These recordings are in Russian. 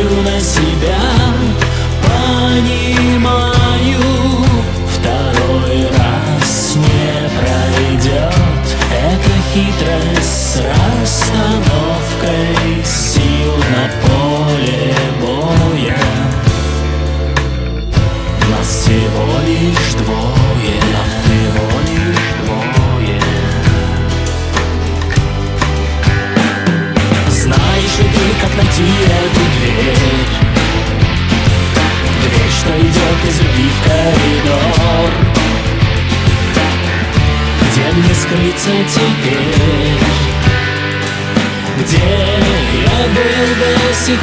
смотрю на себя, понимаю, второй раз не пройдет. Это хитрость с расстановкой сил на поле боя. Нас всего лишь двое, нас всего лишь двое. Знаешь ли ты, как найти эту дверь? Дверь, что идет из любви в коридор, где мне скрыться теперь? Где я был до сих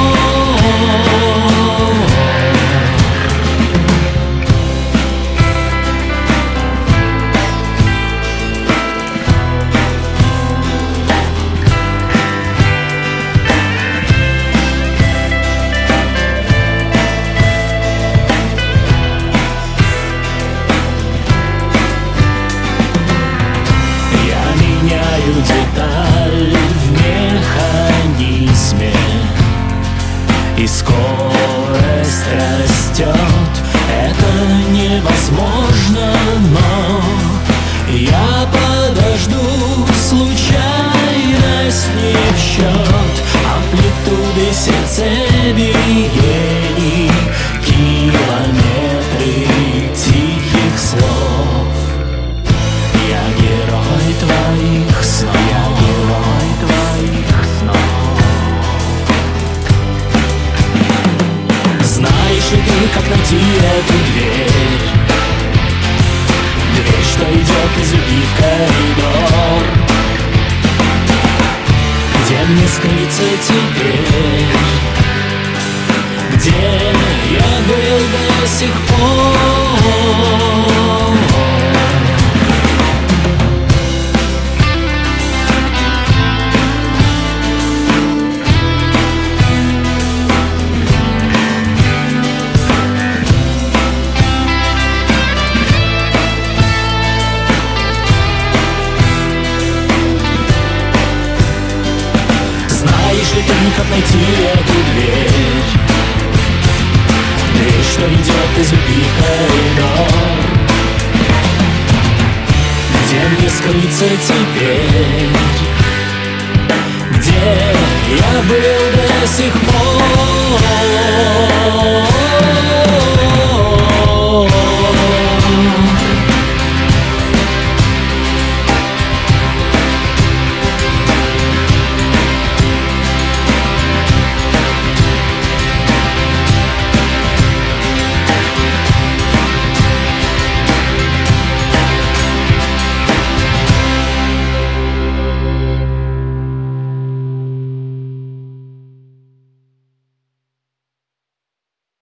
пор? Деталь в механизме, и скорость растет. Это невозможно, но я подожду. Случайность не в счет амплитуды сердцебиений, километры тихих слов. Я герой твоих снов, я герой твоих снов. Знаешь ли ты, как найти эту дверь? Дверь, что идет из любви в коридор, где мне скрыться теперь? Где я был до сих пор? Как найти эту дверь? Дверь, что идет из любви в коридор, где мне скрыться теперь? Где я был до сих пор?